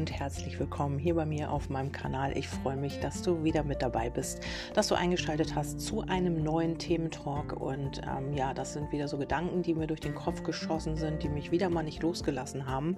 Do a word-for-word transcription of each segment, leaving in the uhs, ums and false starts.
und herzlich willkommen hier bei mir auf meinem Kanal. Ich freue mich, dass du wieder mit dabei bist, dass du eingeschaltet hast zu einem neuen Thementalk. Und ähm, ja, das sind wieder so Gedanken, die mir durch den Kopf geschossen sind, die mich wieder mal nicht losgelassen haben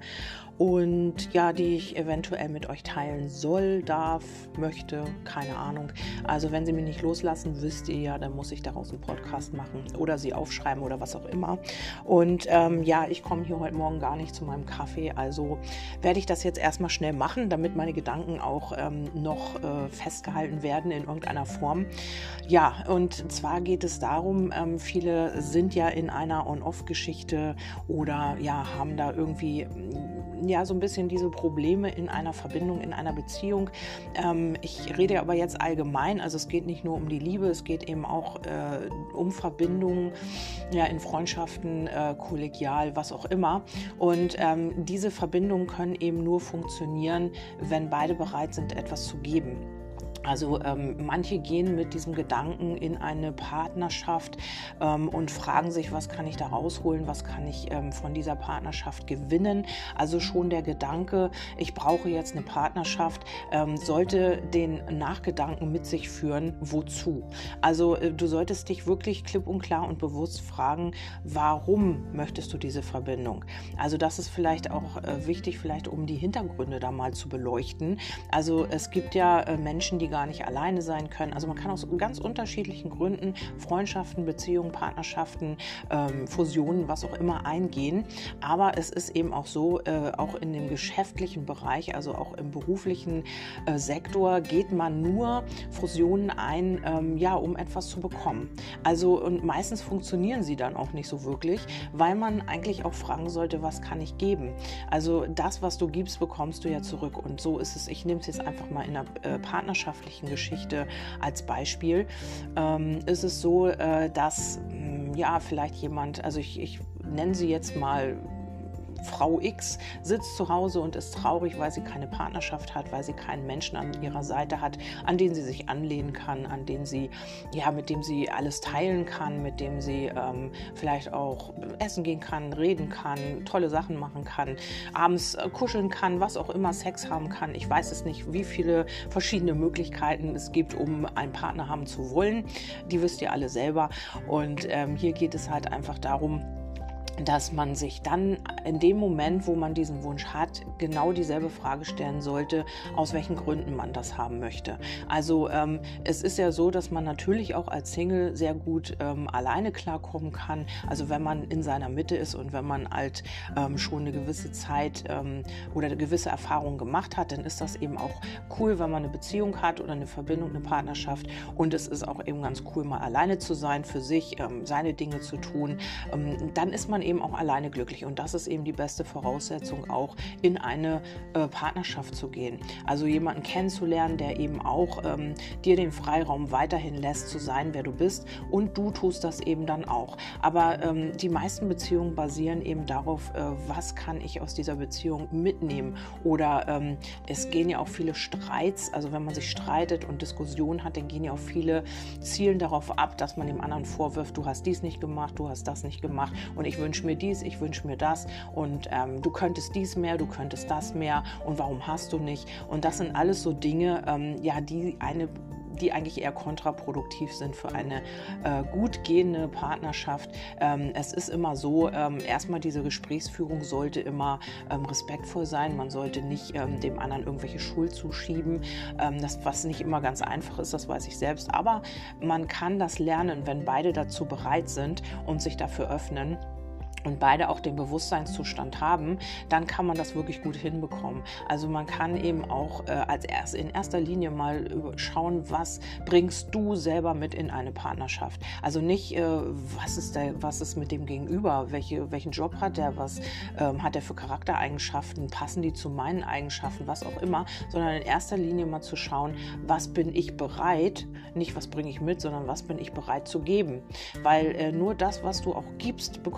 und ja, die ich eventuell mit euch teilen soll, darf, möchte, keine Ahnung. Also wenn sie mich nicht loslassen, wisst ihr ja, dann muss ich daraus einen Podcast machen oder sie aufschreiben oder was auch immer. Und ähm, ja, ich komme hier heute Morgen gar nicht zu meinem Kaffee, also werde ich das jetzt erstmal schnell machen, damit meine Gedanken auch ähm, noch äh, festgehalten werden in irgendeiner Form. Ja, und zwar geht es darum, ähm, viele sind ja in einer On-Off-Geschichte oder ja, haben da irgendwie ja so ein bisschen diese Probleme in einer Verbindung, in einer Beziehung. Ähm, ich rede aber jetzt allgemein, also es geht nicht nur um die Liebe, es geht eben auch äh, um Verbindungen, ja, in Freundschaften, äh, kollegial, was auch immer. Und ähm, diese Verbindungen können eben nur funktionieren, wenn beide bereit sind, etwas zu geben. Also ähm, manche gehen mit diesem Gedanken in eine Partnerschaft ähm, und fragen sich, was kann ich da rausholen, was kann ich ähm, von dieser Partnerschaft gewinnen. Also schon der Gedanke, ich brauche jetzt eine Partnerschaft, ähm, sollte den Nachgedanken mit sich führen, wozu? Also äh, du solltest dich wirklich klipp und klar und bewusst fragen, warum möchtest du diese Verbindung? Also das ist vielleicht auch äh, wichtig, vielleicht um die Hintergründe da mal zu beleuchten. Also es gibt ja äh, Menschen, die gar nicht alleine sein können. Also man kann aus ganz unterschiedlichen Gründen Freundschaften, Beziehungen, Partnerschaften, ähm, Fusionen, was auch immer eingehen. Aber es ist eben auch so, äh, auch in dem geschäftlichen Bereich, also auch im beruflichen äh, Sektor, geht man nur Fusionen ein, ähm, ja, um etwas zu bekommen. Also und meistens funktionieren sie dann auch nicht so wirklich, weil man eigentlich auch fragen sollte, was kann ich geben? Also das, was du gibst, bekommst du ja zurück. Und so ist es, ich nehme es jetzt einfach mal in einer äh, Partnerschaft Geschichte als Beispiel, ähm, ist es so, äh, dass mh, ja vielleicht jemand, also ich, ich nenne sie jetzt mal Frau X, sitzt zu Hause und ist traurig, weil sie keine Partnerschaft hat, weil sie keinen Menschen an ihrer Seite hat, an den sie sich anlehnen kann, an den sie, ja, mit dem sie alles teilen kann, mit dem sie ähm, vielleicht auch essen gehen kann, reden kann, tolle Sachen machen kann, abends äh, kuscheln kann, was auch immer, Sex haben kann. Ich weiß es nicht, wie viele verschiedene Möglichkeiten es gibt, um einen Partner haben zu wollen. Die wisst ihr alle selber. Und ähm, hier geht es halt einfach darum, dass man sich dann in dem Moment, wo man diesen Wunsch hat, genau dieselbe Frage stellen sollte, aus welchen Gründen man das haben möchte. Also ähm, es ist ja so, dass man natürlich auch als Single sehr gut ähm, alleine klarkommen kann. Also wenn man in seiner Mitte ist und wenn man halt ähm, schon eine gewisse Zeit ähm, oder eine gewisse Erfahrung gemacht hat, dann ist das eben auch cool, wenn man eine Beziehung hat oder eine Verbindung, eine Partnerschaft. Und es ist auch eben ganz cool, mal alleine zu sein, für sich ähm, seine Dinge zu tun. Ähm, dann ist man eben auch alleine glücklich und das ist eben die beste Voraussetzung, auch in eine äh, Partnerschaft zu gehen. Also jemanden kennenzulernen, der eben auch ähm, dir den Freiraum weiterhin lässt, zu sein, wer du bist, und du tust das eben dann auch. Aber ähm, die meisten Beziehungen basieren eben darauf, äh, was kann ich aus dieser Beziehung mitnehmen, oder ähm, es gehen ja auch viele Streits, also wenn man sich streitet und Diskussionen hat, dann gehen ja auch viele Zielen darauf ab, dass man dem anderen vorwirft, du hast dies nicht gemacht, du hast das nicht gemacht und ich wünsche mir dies, ich wünsche mir das und ähm, du könntest dies mehr, du könntest das mehr und warum hast du nicht? Und das sind alles so Dinge, ähm, ja, die eine die eigentlich eher kontraproduktiv sind für eine äh, gut gehende Partnerschaft. Ähm, es ist immer so, ähm, erstmal diese Gesprächsführung sollte immer ähm, respektvoll sein. Man sollte nicht ähm, dem anderen irgendwelche Schuld zuschieben. Ähm, das, was nicht immer ganz einfach ist, das weiß ich selbst. Aber man kann das lernen, wenn beide dazu bereit sind und sich dafür öffnen und beide auch den Bewusstseinszustand haben, dann kann man das wirklich gut hinbekommen. Also man kann eben auch äh, als erst in erster Linie mal schauen, was bringst du selber mit in eine Partnerschaft. Also nicht, äh, was ist der, was ist mit dem Gegenüber, welche, welchen Job hat der, was ähm, hat er für Charaktereigenschaften, passen die zu meinen Eigenschaften, was auch immer, sondern in erster Linie mal zu schauen, was bin ich bereit, nicht was bringe ich mit, sondern was bin ich bereit zu geben. Weil äh, nur das, was du auch gibst, bekommst du ja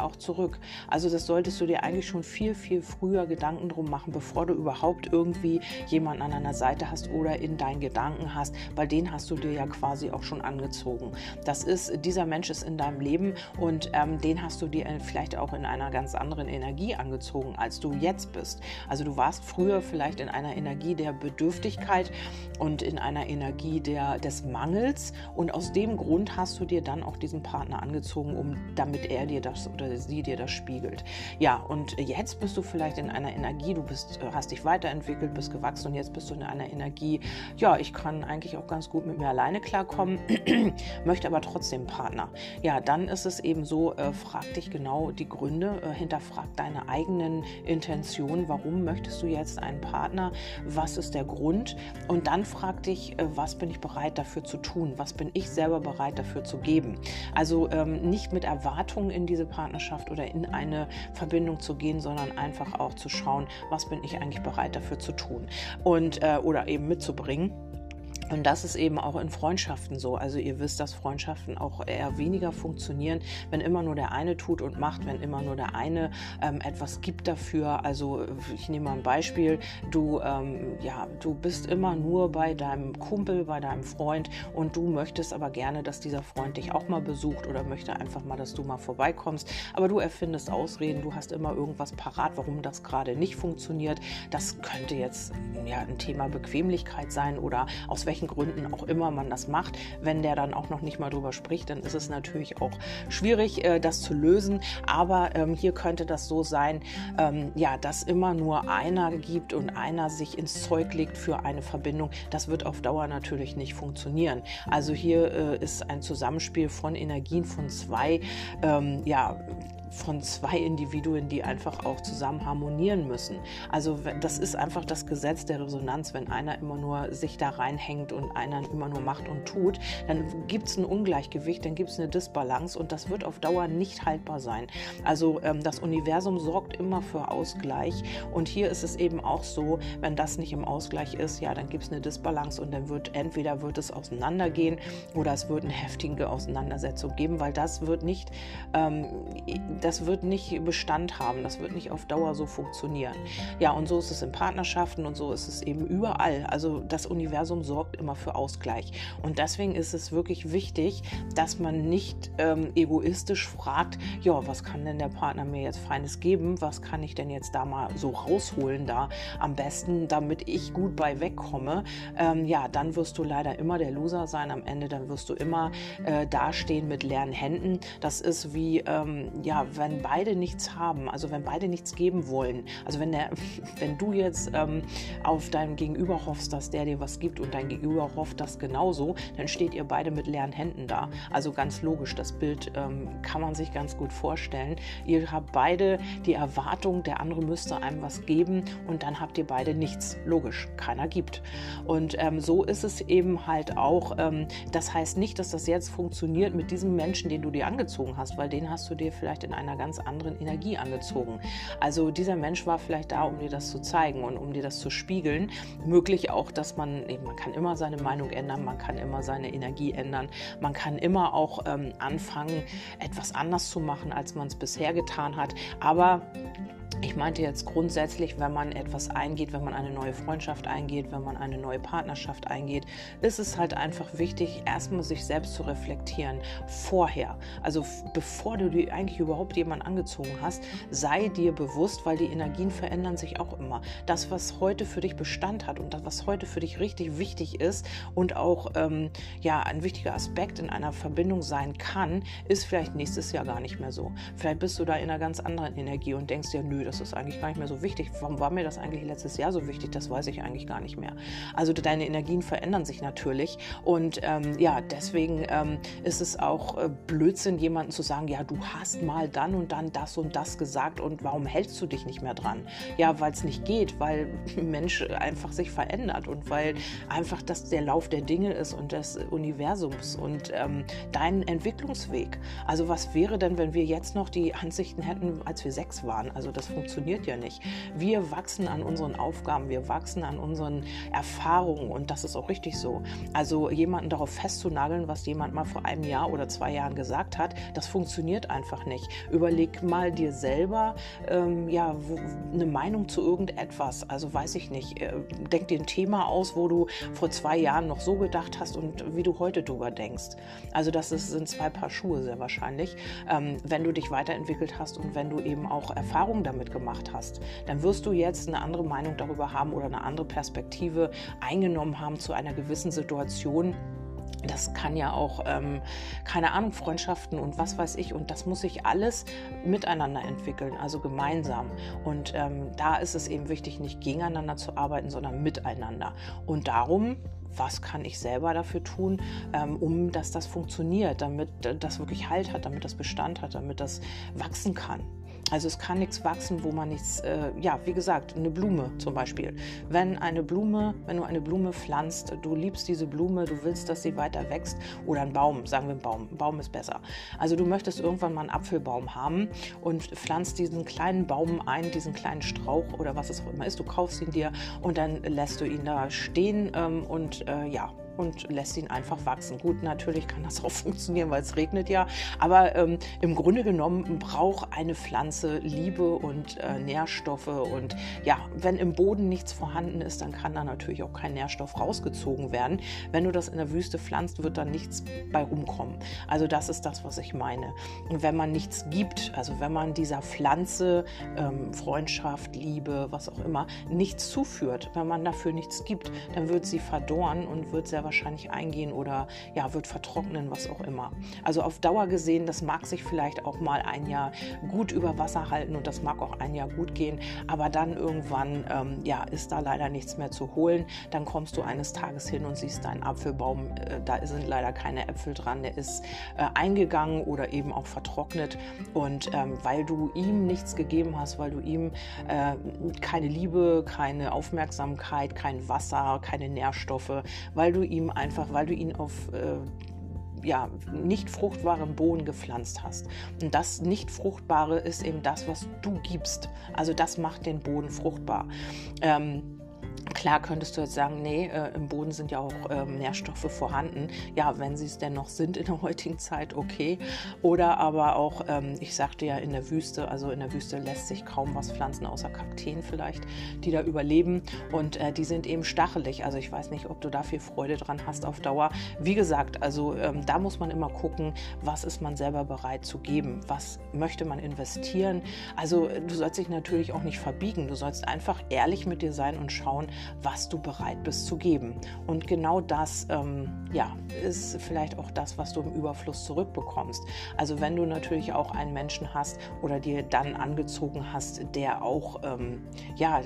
auch zurück. Also das solltest du dir eigentlich schon viel, viel früher Gedanken drum machen, bevor du überhaupt irgendwie jemanden an deiner Seite hast oder in deinen Gedanken hast, weil den hast du dir ja quasi auch schon angezogen. Das ist, dieser Mensch ist in deinem Leben und ähm, den hast du dir vielleicht auch in einer ganz anderen Energie angezogen, als du jetzt bist. Also du warst früher vielleicht in einer Energie der Bedürftigkeit und in einer Energie der, des Mangels und aus dem Grund hast du dir dann auch diesen Partner angezogen, um, damit er dir das oder sie dir das spiegelt. Ja, und jetzt bist du vielleicht in einer Energie, du bist, hast dich weiterentwickelt, bist gewachsen und jetzt bist du in einer Energie, ja, ich kann eigentlich auch ganz gut mit mir alleine klarkommen, möchte aber trotzdem Partner. Ja, dann ist es eben so, äh, frag dich genau die Gründe, äh, hinterfrag deine eigenen Intentionen, warum möchtest du jetzt einen Partner, was ist der Grund und dann frag dich, äh, was bin ich bereit dafür zu tun, was bin ich selber bereit dafür zu geben. Also ähm, nicht mit Erwartungen in diese Partnerschaft oder in eine Verbindung zu gehen, sondern einfach auch zu schauen, was bin ich eigentlich bereit dafür zu tun und äh, oder eben mitzubringen. Und das ist eben auch in Freundschaften so. Also ihr wisst, dass Freundschaften auch eher weniger funktionieren, wenn immer nur der eine tut und macht, wenn immer nur der eine ähm, etwas gibt dafür. Also ich nehme mal ein Beispiel. Du, ähm, ja, du bist immer nur bei deinem Kumpel, bei deinem Freund und du möchtest aber gerne, dass dieser Freund dich auch mal besucht oder möchte einfach mal, dass du mal vorbeikommst. Aber du erfindest Ausreden, du hast immer irgendwas parat, warum das gerade nicht funktioniert. Das könnte jetzt ja ein Thema Bequemlichkeit sein oder aus welchen Gründen auch immer man das macht. Wenn der dann auch noch nicht mal drüber spricht, dann ist es natürlich auch schwierig, äh, das zu lösen. Aber ähm, hier könnte das so sein, ähm, ja, dass immer nur einer gibt und einer sich ins Zeug legt für eine Verbindung. Das wird auf Dauer natürlich nicht funktionieren. Also hier äh, ist ein Zusammenspiel von Energien von zwei, ähm, ja, von zwei Individuen, die einfach auch zusammen harmonieren müssen. Also das ist einfach das Gesetz der Resonanz. Wenn einer immer nur sich da reinhängt und einer immer nur macht und tut, dann gibt es ein Ungleichgewicht, dann gibt es eine Disbalance und das wird auf Dauer nicht haltbar sein. Also ähm, das Universum sorgt immer für Ausgleich und hier ist es eben auch so, wenn das nicht im Ausgleich ist, ja, dann gibt es eine Disbalance und dann wird entweder wird es auseinandergehen oder es wird eine heftige Auseinandersetzung geben, weil das wird nicht ähm, das wird nicht Bestand haben, das wird nicht auf Dauer so funktionieren. Ja, und so ist es in Partnerschaften und so ist es eben überall. Also das Universum sorgt immer für Ausgleich. Und deswegen ist es wirklich wichtig, dass man nicht ähm, egoistisch fragt, ja, was kann denn der Partner mir jetzt Feines geben? Was kann ich denn jetzt da mal so rausholen da am besten, damit ich gut bei wegkomme? Ähm, ja, dann wirst du leider immer der Loser sein am Ende, dann wirst du immer äh, dastehen mit leeren Händen. Das ist wie, ähm, ja, wenn beide nichts haben, also wenn beide nichts geben wollen, also wenn, der, wenn du jetzt ähm, auf deinem Gegenüber hoffst, dass der dir was gibt und dein Gegenüber hofft das genauso, dann steht ihr beide mit leeren Händen da. Also ganz logisch, das Bild ähm, kann man sich ganz gut vorstellen. Ihr habt beide die Erwartung, der andere müsste einem was geben und dann habt ihr beide nichts. Logisch, keiner gibt. Und ähm, so ist es eben halt auch. Ähm, das heißt nicht, dass das jetzt funktioniert mit diesem Menschen, den du dir angezogen hast, weil den hast du dir vielleicht in einer ganz anderen Energie angezogen. Also dieser Mensch war vielleicht da, um dir das zu zeigen und um dir das zu spiegeln. Möglich auch, dass man, man kann immer seine Meinung ändern, man kann immer seine Energie ändern, man kann immer auch ähm, anfangen, etwas anders zu machen, als man es bisher getan hat. Aber ich meinte jetzt grundsätzlich, wenn man etwas eingeht, wenn man eine neue Freundschaft eingeht, wenn man eine neue Partnerschaft eingeht, ist es halt einfach wichtig, erstmal sich selbst zu reflektieren vorher. Also bevor du dir eigentlich überhaupt jemanden angezogen hast, sei dir bewusst, weil die Energien verändern sich auch immer. Das, was heute für dich Bestand hat und das, was heute für dich richtig wichtig ist und auch ähm, ja, ein wichtiger Aspekt in einer Verbindung sein kann, ist vielleicht nächstes Jahr gar nicht mehr so. Vielleicht bist du da in einer ganz anderen Energie und denkst dir, nö, das ist eigentlich gar nicht mehr so wichtig. Warum war mir das eigentlich letztes Jahr so wichtig? Das weiß ich eigentlich gar nicht mehr. Also deine Energien verändern sich natürlich und ähm, ja, deswegen ähm, ist es auch äh, Blödsinn, jemandem zu sagen, ja, du hast mal dann und dann das und das gesagt und warum hältst du dich nicht mehr dran? Ja, weil es nicht geht, weil ein Mensch einfach sich verändert und weil einfach das der Lauf der Dinge ist und des Universums und ähm, dein Entwicklungsweg. Also was wäre denn, wenn wir jetzt noch die Ansichten hätten, als wir sechs waren? Also das funktioniert ja nicht. Wir wachsen an unseren Aufgaben, wir wachsen an unseren Erfahrungen und das ist auch richtig so. Also jemanden darauf festzunageln, was jemand mal vor einem Jahr oder zwei Jahren gesagt hat, das funktioniert einfach nicht. Überleg mal dir selber ähm, ja, wo, eine Meinung zu irgendetwas. Also weiß ich nicht, äh, denk dir ein Thema aus, wo du vor zwei Jahren noch so gedacht hast und wie du heute drüber denkst. Also das ist, sind zwei Paar Schuhe sehr wahrscheinlich. Ähm, wenn du dich weiterentwickelt hast und wenn du eben auch Erfahrungen damit gemacht hast, dann wirst du jetzt eine andere Meinung darüber haben oder eine andere Perspektive eingenommen haben zu einer gewissen Situation. Das kann ja auch, ähm, keine Ahnung, Freundschaften und was weiß ich. Und das muss sich alles miteinander entwickeln, also gemeinsam. Und ähm, da ist es eben wichtig, nicht gegeneinander zu arbeiten, sondern miteinander. Und darum, was kann ich selber dafür tun, ähm, um dass das funktioniert, damit das wirklich Halt hat, damit das Bestand hat, damit das wachsen kann. Also es kann nichts wachsen, wo man nichts, äh, ja, wie gesagt, eine Blume zum Beispiel. Wenn eine Blume, wenn du eine Blume pflanzt, du liebst diese Blume, du willst, dass sie weiter wächst, oder ein Baum, sagen wir ein Baum, ein Baum ist besser. Also du möchtest irgendwann mal einen Apfelbaum haben und pflanzt diesen kleinen Baum ein, diesen kleinen Strauch oder was es auch immer ist, du kaufst ihn dir und dann lässt du ihn da stehen ähm, und äh, ja, und lässt ihn einfach wachsen. Gut, natürlich kann das auch funktionieren, weil es regnet ja, aber ähm, im Grunde genommen braucht eine Pflanze Liebe und äh, Nährstoffe und ja, wenn im Boden nichts vorhanden ist, dann kann da natürlich auch kein Nährstoff rausgezogen werden. Wenn du das in der Wüste pflanzt, wird da nichts bei rumkommen. Also das ist das, was ich meine. Und wenn man nichts gibt, also wenn man dieser Pflanze ähm, Freundschaft, Liebe, was auch immer, nichts zuführt, wenn man dafür nichts gibt, dann wird sie verdorren und wird sehr wahrscheinlich eingehen oder ja, wird vertrocknen, was auch immer. Also auf Dauer gesehen, das mag sich vielleicht auch mal ein Jahr gut über Wasser halten und das mag auch ein Jahr gut gehen, aber dann irgendwann ähm, ja, ist da leider nichts mehr zu holen. Dann kommst du eines Tages hin und siehst deinen Apfelbaum, äh, da sind leider keine Äpfel dran, der ist äh, eingegangen oder eben auch vertrocknet und ähm, weil du ihm nichts gegeben hast, weil du ihm äh, keine Liebe, keine Aufmerksamkeit, kein Wasser, keine Nährstoffe, weil du ihm einfach, weil du ihn auf äh, ja, nicht fruchtbaren Boden gepflanzt hast. Und das nicht Fruchtbare ist eben das, was du gibst. Also das macht den Boden fruchtbar. Ähm, Klar könntest du jetzt sagen, nee, äh, im Boden sind ja auch ähm, Nährstoffe vorhanden. Ja, wenn sie es denn noch sind in der heutigen Zeit, okay. Oder aber auch, ähm, ich sagte ja in der Wüste, also in der Wüste lässt sich kaum was pflanzen, außer Kakteen vielleicht, die da überleben. Und äh, die sind eben stachelig. Also ich weiß nicht, ob du da viel Freude dran hast auf Dauer. Wie gesagt, also ähm, da muss man immer gucken, was ist man selber bereit zu geben. Was möchte man investieren? Also du sollst dich natürlich auch nicht verbiegen. Du sollst einfach ehrlich mit dir sein und schauen, was du bereit bist zu geben. Und genau das ähm, ja, ist vielleicht auch das, was du im Überfluss zurückbekommst. Also wenn du natürlich auch einen Menschen hast oder dir dann angezogen hast, der auch ähm, ja,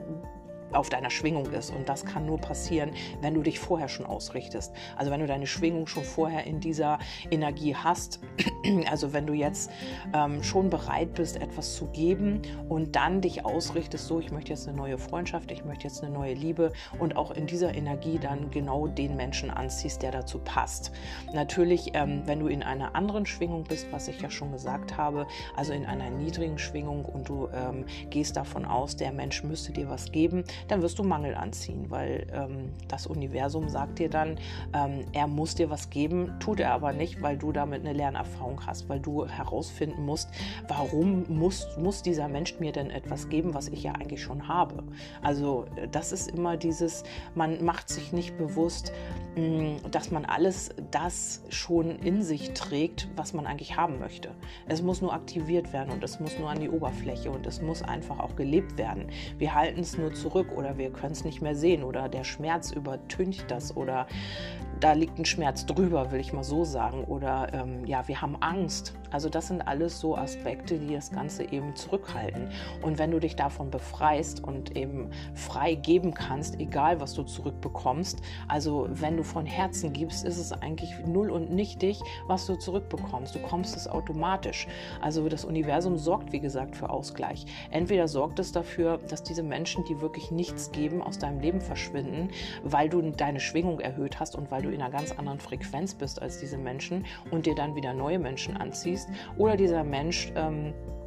auf deiner Schwingung ist. Und das kann nur passieren, wenn du dich vorher schon ausrichtest. Also wenn du deine Schwingung schon vorher in dieser Energie hast, also wenn du jetzt ähm, schon bereit bist, etwas zu geben und dann dich ausrichtest, so, ich möchte jetzt eine neue Freundschaft, ich möchte jetzt eine neue Liebe und auch in dieser Energie dann genau den Menschen anziehst, der dazu passt. Natürlich, ähm, wenn du in einer anderen Schwingung bist, was ich ja schon gesagt habe, also in einer niedrigen Schwingung und du ähm, gehst davon aus, der Mensch müsste dir was geben, dann wirst du Mangel anziehen, weil ähm, das Universum sagt dir dann, ähm, er muss dir was geben, tut er aber nicht, weil du damit eine Lernerfahrung hast, weil du herausfinden musst, warum muss, muss dieser Mensch mir denn etwas geben, was ich ja eigentlich schon habe. Also das ist immer dieses, man macht sich nicht bewusst, mh, dass man alles das schon in sich trägt, was man eigentlich haben möchte. Es muss nur aktiviert werden und es muss nur an die Oberfläche und es muss einfach auch gelebt werden. Wir halten es nur zurück oder wir können es nicht mehr sehen oder der Schmerz übertüncht das oder da liegt ein Schmerz drüber, will ich mal so sagen. Oder ähm, ja, wir haben Angst. Also das sind alles so Aspekte, die das Ganze eben zurückhalten. Und wenn du dich davon befreist und eben frei geben kannst, egal was du zurückbekommst, also wenn du von Herzen gibst, ist es eigentlich null und nichtig, was du zurückbekommst. Du bekommst es automatisch. Also das Universum sorgt, wie gesagt, für Ausgleich. Entweder sorgt es dafür, dass diese Menschen, die wirklich nichts geben, aus deinem Leben verschwinden, weil du deine Schwingung erhöht hast und weil du in einer ganz anderen Frequenz bist als diese Menschen und dir dann wieder neue Menschen anziehst. Oder dieser Mensch ähm,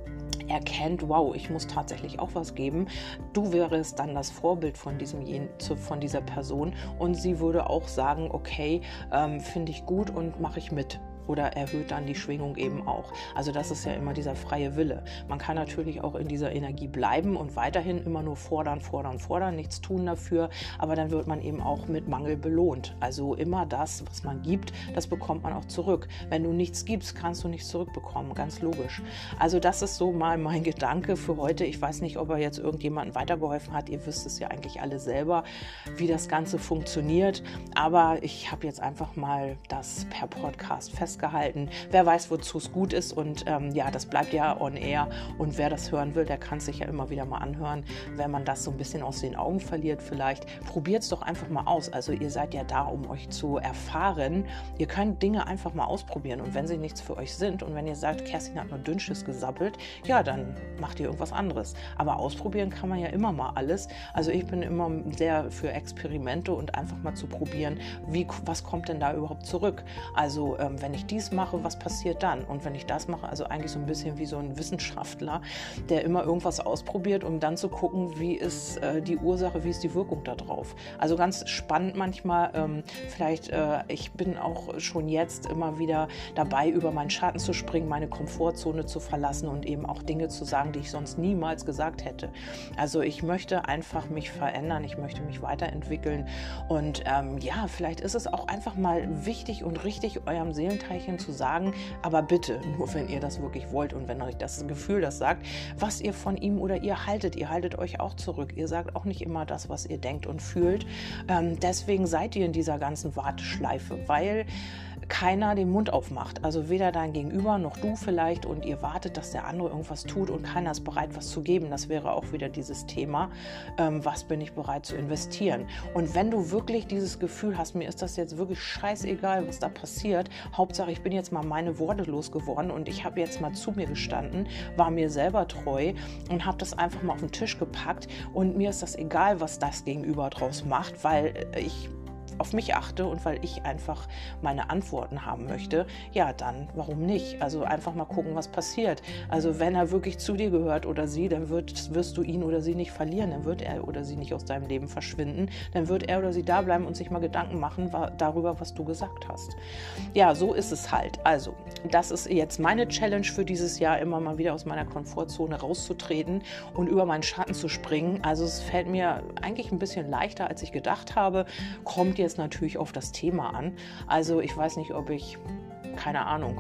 erkennt, wow, ich muss tatsächlich auch was geben. Du wärst dann das Vorbild von, diesem, von dieser Person und sie würde auch sagen, okay, ähm, finde ich gut und mache ich mit. Oder erhöht dann die Schwingung eben auch. Also das ist ja immer dieser freie Wille. Man kann natürlich auch in dieser Energie bleiben und weiterhin immer nur fordern, fordern, fordern, nichts tun dafür, aber dann wird man eben auch mit Mangel belohnt. Also immer das, was man gibt, das bekommt man auch zurück. Wenn du nichts gibst, kannst du nichts zurückbekommen, ganz logisch. Also das ist so mal mein Gedanke für heute. Ich weiß nicht, ob er jetzt irgendjemandem weitergeholfen hat. Ihr wisst es ja eigentlich alle selber, wie das Ganze funktioniert, aber ich habe jetzt einfach mal das per Podcast festgehalten. Gehalten. Wer weiß, wozu es gut ist und ähm, ja, das bleibt ja on air und wer das hören will, der kann es sich ja immer wieder mal anhören, wenn man das so ein bisschen aus den Augen verliert vielleicht. Probiert es doch einfach mal aus. Also ihr seid ja da, um euch zu erfahren. Ihr könnt Dinge einfach mal ausprobieren und wenn sie nichts für euch sind und wenn ihr sagt, Kerstin hat nur Dünnschiss gesappelt, ja, dann macht ihr irgendwas anderes. Aber ausprobieren kann man ja immer mal alles. Also ich bin immer sehr für Experimente und einfach mal zu probieren, wie, was kommt denn da überhaupt zurück? Also ähm, wenn ich dies mache, was passiert dann? Und wenn ich das mache, also eigentlich so ein bisschen wie so ein Wissenschaftler, der immer irgendwas ausprobiert, um dann zu gucken, wie ist äh, die Ursache, wie ist die Wirkung da drauf. Also ganz spannend manchmal, ähm, vielleicht, äh, ich bin auch schon jetzt immer wieder dabei, über meinen Schatten zu springen, meine Komfortzone zu verlassen und eben auch Dinge zu sagen, die ich sonst niemals gesagt hätte. Also ich möchte einfach mich verändern, ich möchte mich weiterentwickeln und ähm, ja, vielleicht ist es auch einfach mal wichtig und richtig, eurem Seelenteilchen zu sagen, aber bitte, nur wenn ihr das wirklich wollt und wenn euch das Gefühl das sagt, was ihr von ihm oder ihr haltet. Ihr haltet euch auch zurück. Ihr sagt auch nicht immer das, was ihr denkt und fühlt. Ähm, deswegen seid ihr in dieser ganzen Warteschleife, weil keiner den Mund aufmacht. Also weder dein Gegenüber noch du vielleicht und ihr wartet, dass der andere irgendwas tut und keiner ist bereit, was zu geben. Das wäre auch wieder dieses Thema, ähm, was bin ich bereit zu investieren. Und wenn du wirklich dieses Gefühl hast, mir ist das jetzt wirklich scheißegal, was da passiert, Hauptsache ich bin jetzt mal meine Worte losgeworden und ich habe jetzt mal zu mir gestanden, war mir selber treu und habe das einfach mal auf den Tisch gepackt und mir ist das egal, was das Gegenüber draus macht, weil ich auf mich achte und weil ich einfach meine Antworten haben möchte, ja, dann warum nicht? Also einfach mal gucken, was passiert. Also wenn er wirklich zu dir gehört oder sie, dann wird, wirst du ihn oder sie nicht verlieren, dann wird er oder sie nicht aus deinem Leben verschwinden, dann wird er oder sie da bleiben und sich mal Gedanken machen darüber, was du gesagt hast. Ja, so ist es halt. Also, das ist jetzt meine Challenge für dieses Jahr, immer mal wieder aus meiner Komfortzone rauszutreten und über meinen Schatten zu springen. Also es fällt mir eigentlich ein bisschen leichter, als ich gedacht habe. Kommt jetzt natürlich auf das Thema an. Also ich weiß nicht, ob ich, keine Ahnung,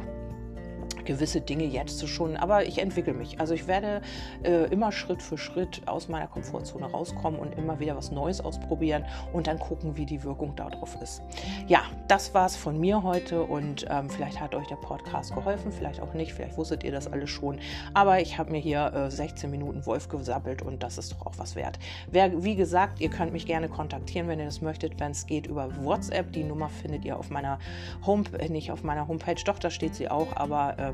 gewisse Dinge jetzt so schon, aber ich entwickle mich. Also ich werde äh, immer Schritt für Schritt aus meiner Komfortzone rauskommen und immer wieder was Neues ausprobieren und dann gucken, wie die Wirkung darauf ist. Ja, das war es von mir heute und ähm, vielleicht hat euch der Podcast geholfen, vielleicht auch nicht, vielleicht wusstet ihr das alles schon, aber ich habe mir hier äh, sechzehn Minuten Wolf gesappelt und das ist doch auch was wert. Wer, wie gesagt, ihr könnt mich gerne kontaktieren, wenn ihr das möchtet, wenn es geht über WhatsApp. Die Nummer findet ihr auf meiner Homepage, nicht auf meiner Homepage, doch, da steht sie auch, aber ähm,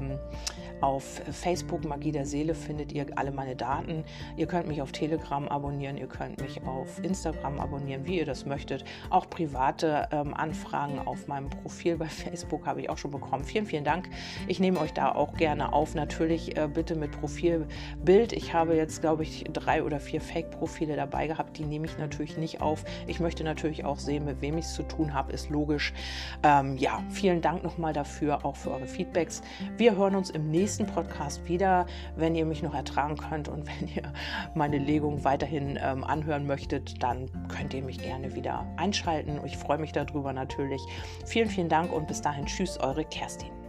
auf Facebook Magie der Seele findet ihr alle meine Daten. Ihr könnt mich auf Telegram abonnieren, ihr könnt mich auf Instagram abonnieren, wie ihr das möchtet. Auch private ähm, Anfragen auf meinem Profil bei Facebook habe ich auch schon bekommen. Vielen, vielen Dank. Ich nehme euch da auch gerne auf. Natürlich äh, bitte mit Profilbild. Ich habe jetzt, glaube ich, drei oder vier Fake-Profile dabei gehabt. Die nehme ich natürlich nicht auf. Ich möchte natürlich auch sehen, mit wem ich es zu tun habe, ist logisch. Ähm, ja, vielen Dank nochmal dafür, auch für eure Feedbacks. Wir hören uns im nächsten Podcast wieder, wenn ihr mich noch ertragen könnt und wenn ihr meine Legung weiterhin ähm, anhören möchtet, dann könnt ihr mich gerne wieder einschalten. Ich freue mich darüber natürlich. Vielen, vielen Dank und bis dahin, tschüss, eure Kerstin.